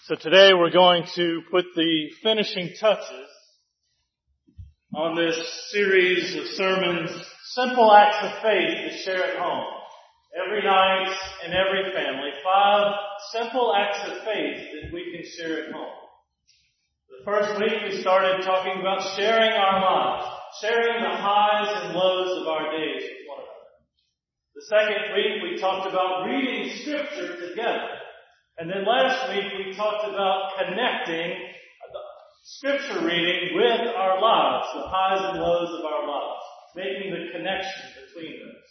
So today we're going to put the finishing touches on this series of sermons, Simple Acts of Faith to Share at Home. Every night in every family, 5 simple acts of faith that we can share at home. The first week we started talking about sharing our lives, sharing the highs and lows of our days with one another. The second week we talked about reading Scripture together. And then last week we talked about connecting Scripture reading with our lives, the highs and lows of our lives, making the connection between those.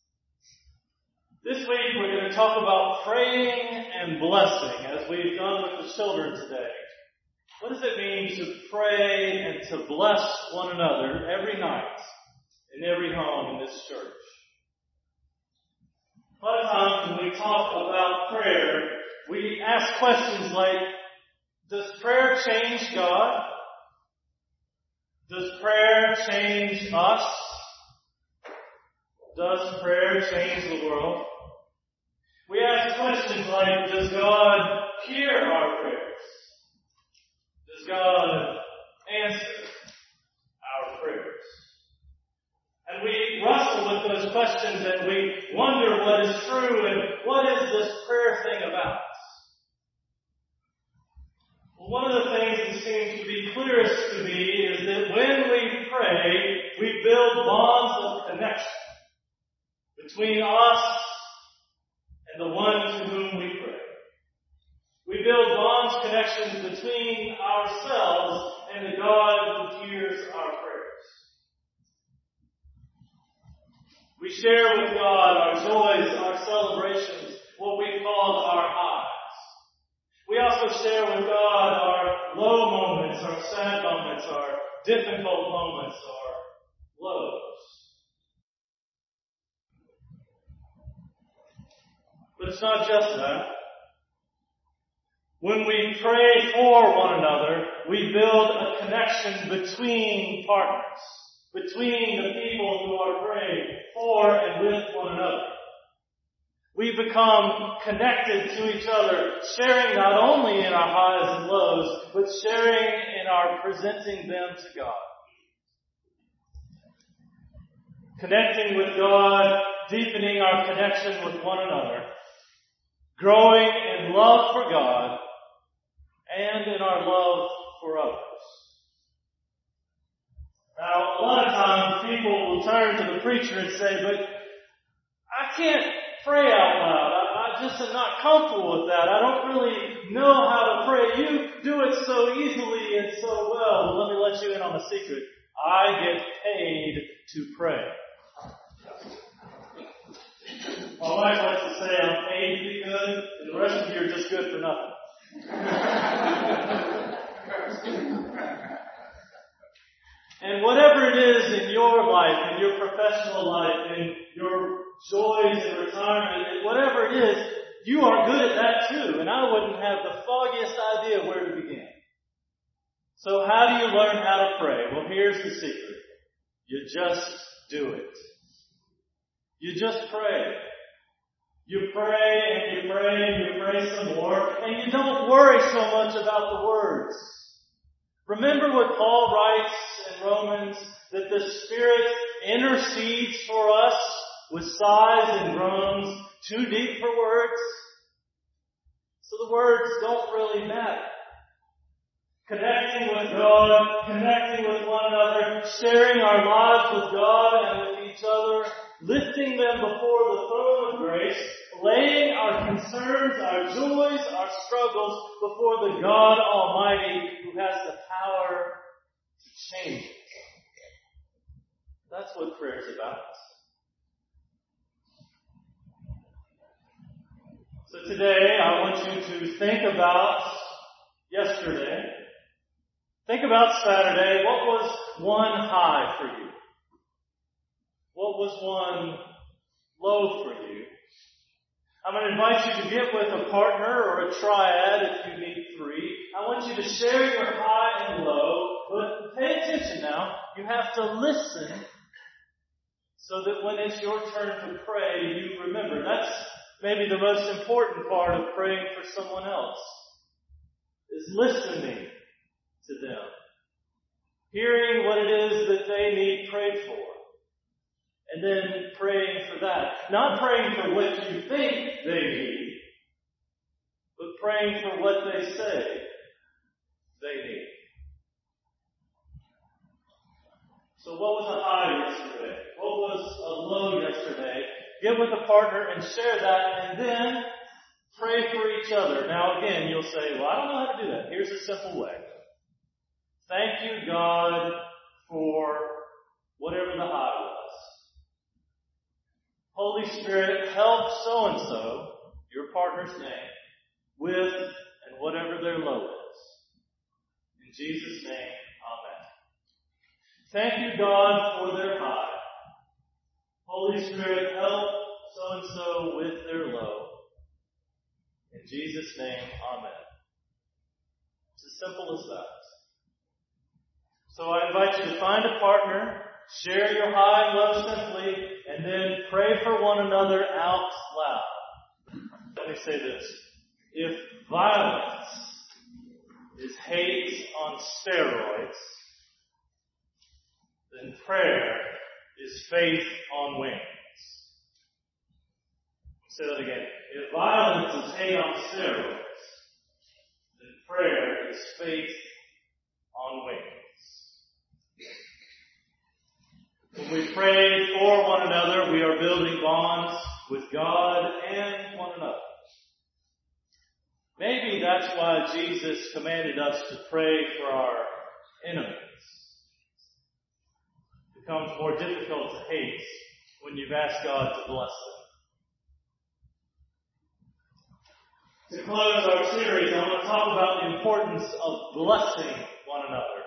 This week we're going to talk about praying and blessing, as we've done with the children today. What does it mean to pray and to bless one another every night in every home in this church? A lot of times when we talk about prayer, we ask questions like, does prayer change God? Does prayer change us? Does prayer change the world? We ask questions like, does God hear our prayers? Does God answer our prayers? And we wrestle with those questions and we wonder what is true and what is this prayer thing about? Well, one of the things that seems to be clearest to me is that when we pray, we build bonds of connection between us and the one to whom we pray. We build bonds, connections between ourselves and the God who hears our prayers. We share with God our joys, our celebrations, what we call our highs. We also share with God our low moments, our sad moments, our difficult moments, our lows. But it's not just that. When we pray for one another, we build a connection between partners, between the people who are praying for and with one another. We become connected to each other, sharing not only in our highs and lows, but sharing in our presenting them to God. Connecting with God, deepening our connection with one another, growing in love for God, and in our love for others. Now, a lot of times people will turn to the preacher and say, but I can't pray out loud. I just am not comfortable with that. I don't really know how to pray. You do it so easily and so well. Well, let me let you in on a secret. I get paid to pray. My wife likes to say I'm paid to be good, and the rest of you are just good for nothing. And whatever it is in your life, in your professional life, in your joys in retirement, whatever it is, you are good at that too. And I wouldn't have the foggiest idea where to begin. So how do you learn how to pray? Well, here's the secret. You just do it. You just pray. You pray and you pray and you pray some more, and you don't worry so much about the words. Remember what Paul writes in Romans, that the Spirit intercedes for us with sighs and groans too deep for words. So the words don't really matter. Connecting with God, connecting with one another, sharing our lives with God and with each other, lifting them before the throne of grace, laying our concerns, our joys, our struggles before the God Almighty who has the power to change it. That's what prayer is about. So today I want you to think about yesterday. Think about Saturday. What was one high for you? What was one low for you? I'm going to invite you to get with a partner or a triad if you need 3. I want you to share your high and low, but pay attention now. You have to listen so that when it's your turn to pray, you remember. That's maybe the most important part of praying for someone else. is listening to them, hearing what it is that they need prayed for, and then praying for that. Not praying for what you think they need, but praying for what they say they need. So what was a high yesterday? What was a low yesterday? Get with a partner and share that, and then pray for each other. Now again, you'll say, well, I don't know how to do that. Here's a simple way. Thank you, God, for whatever the high was. Holy Spirit, help so-and-so, your partner's name, with and whatever their low is. In Jesus' name, amen. Thank you, God, for their high. Holy Spirit, help so-and-so with their low. In Jesus' name, amen. It's as simple as that. So I invite you to find a partner, share your high and low simply, and then pray for one another out loud. Let me say this. If violence is hate on steroids, then prayer is faith on wings. Say that again. If violence is hate on steroids, then prayer is faith on wings. When we pray for one another, we are building bonds with God and one another. Maybe that's why Jesus commanded us to pray for our enemies. It becomes more difficult to hate when you've asked God to bless them. To close our series, I want to talk about the importance of blessing one another.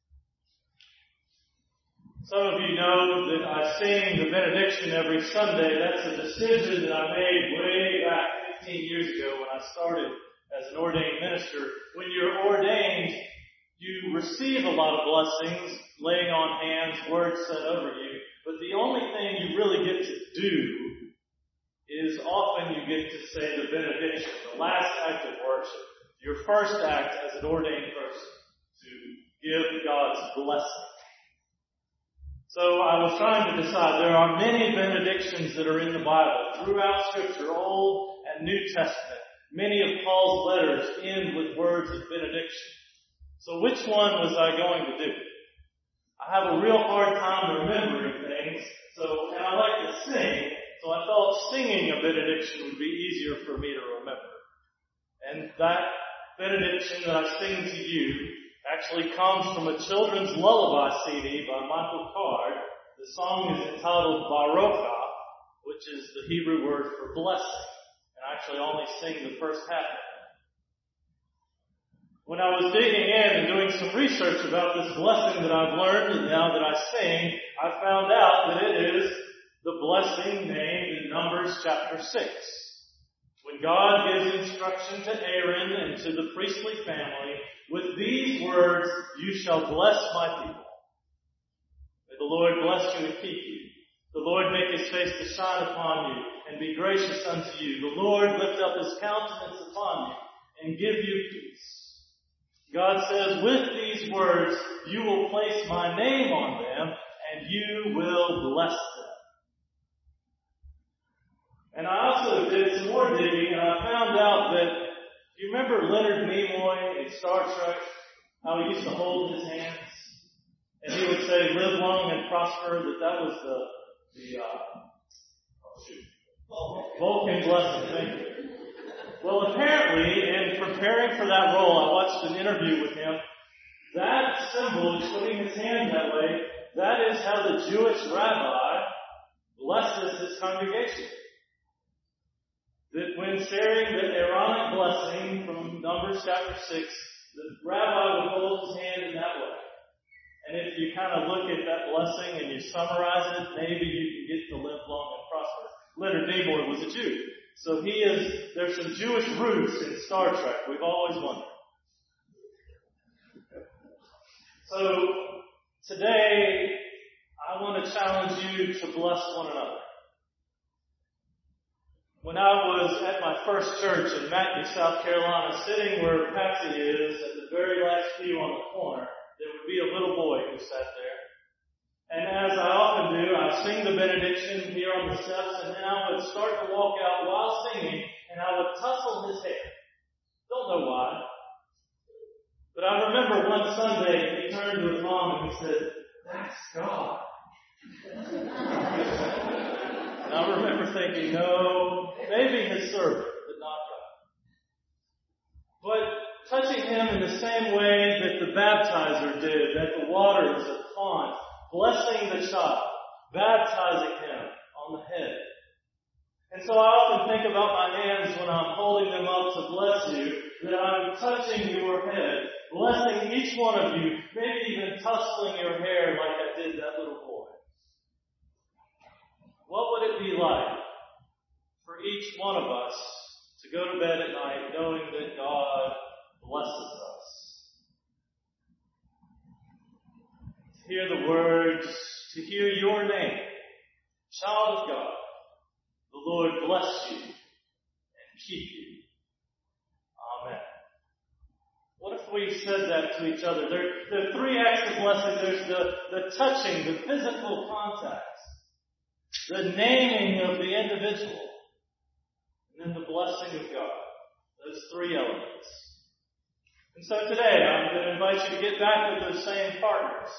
Some of you know that I sing the benediction every Sunday. That's a decision that I made way back 15 years ago when I started as an ordained minister. When you're ordained, you receive a lot of blessings, laying on hands, words said over you. But the only thing you really get to do is often you get to say the benediction, the last act of worship, your first act as an ordained person, to give God's blessing. So I was trying to decide, there are many benedictions that are in the Bible, throughout Scripture, Old and New Testament. Many of Paul's letters end with words of benediction. So which one was I going to do? I have a real hard time remembering things, and I like to sing, so I thought singing a benediction would be easier for me to remember. And that benediction that I sing to you actually comes from a children's lullaby CD by Michael Card. The song is entitled Baroka, which is the Hebrew word for blessing. And I actually only sing the first half of it. When I was digging in and doing some research about this blessing that I've learned and now that I sing, I found out that it is the blessing named in Numbers chapter 6. When God gives instruction to Aaron and to the priestly family, with these words, you shall bless my people. May the Lord bless you and keep you. The Lord make his face to shine upon you and be gracious unto you. The Lord lift up his countenance upon you and give you peace. God says, with these words, you will place my name on them and you will bless them. And I also did some more digging and I found out that, do you remember Leonard Nimoy in Star Trek? How he used to hold his hands? And he would say, live long and prosper, that was the Vulcan blessing. Thank you. Well, apparently, in preparing for that role, I watched an interview with him. That symbol, putting his hand that way, that is how the Jewish rabbi blesses his congregation. That when sharing the Aaronic blessing from Numbers chapter 6, the rabbi would hold his hand in that way. And if you kind of look at that blessing and you summarize it, maybe you can get to live long and prosper. Leonard Nimoy was a Jew. So there's some Jewish roots in Star Trek. We've always wondered. So today, I want to challenge you to bless one another. When I was at my first church in Matthews, South Carolina, sitting where Patsy is at the very last pew on the corner, there would be a little boy who sat there. And as I often do, I sing the benediction here on the steps, and then I would start to walk out while singing, and I would tussle his hair. Don't know why. But I remember one Sunday he turned to his mom and he said, "That's God." And I remember thinking, no, maybe his servant, but not God. But touching him in the same way that the baptizer did, at the waters of font, blessing the child, baptizing him on the head. And so I often think about my hands when I'm holding them up to bless you, that I'm touching your head, blessing each one of you, maybe even tussling your hair like I did that little boy. What would it be like for each one of us to go to bed at night knowing that God blesses us? To hear the words, to hear your name, child of God, the Lord bless you and keep you. Amen. What if we said that to each other? There are three acts of blessing. There's the touching, the physical contact, the naming of the individual, and then the blessing of God. Those three elements. And so today, I'm going to invite you to get back with those same partners.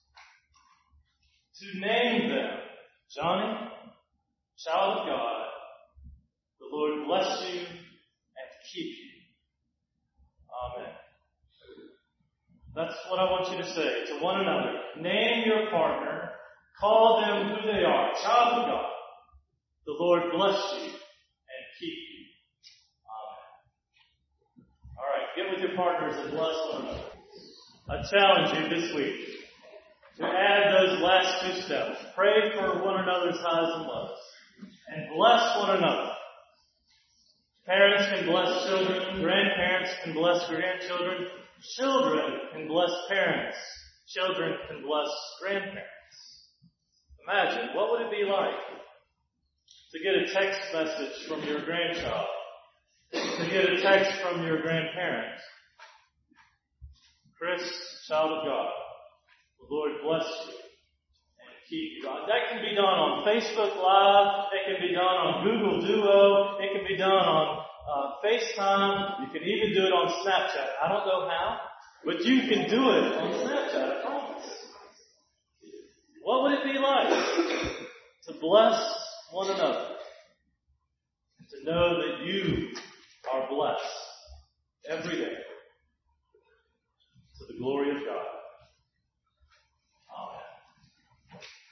To name them. Johnny, child of God, the Lord bless you and keep you. Amen. That's what I want you to say to one another. Name your partner. Call them who they are. Child of God, the Lord bless you and keep you. Amen. All right, get with your partners and bless one another. I challenge you this week to add those last two steps. Pray for one another's highs and lows. And bless one another. Parents can bless children. Grandparents can bless grandchildren. Children can bless parents. Children can bless grandparents. Imagine, what would it be like to get a text message from your grandchild? To get a text from your grandparent? Chris, child of God, the Lord bless you and keep you. That can be done on Facebook Live. It can be done on Google Duo. It can be done on FaceTime. You can even do it on Snapchat. I don't know how, but you can do it on Snapchat, I promise. What would it be like to bless one another and to know that you are blessed every day to the glory of God?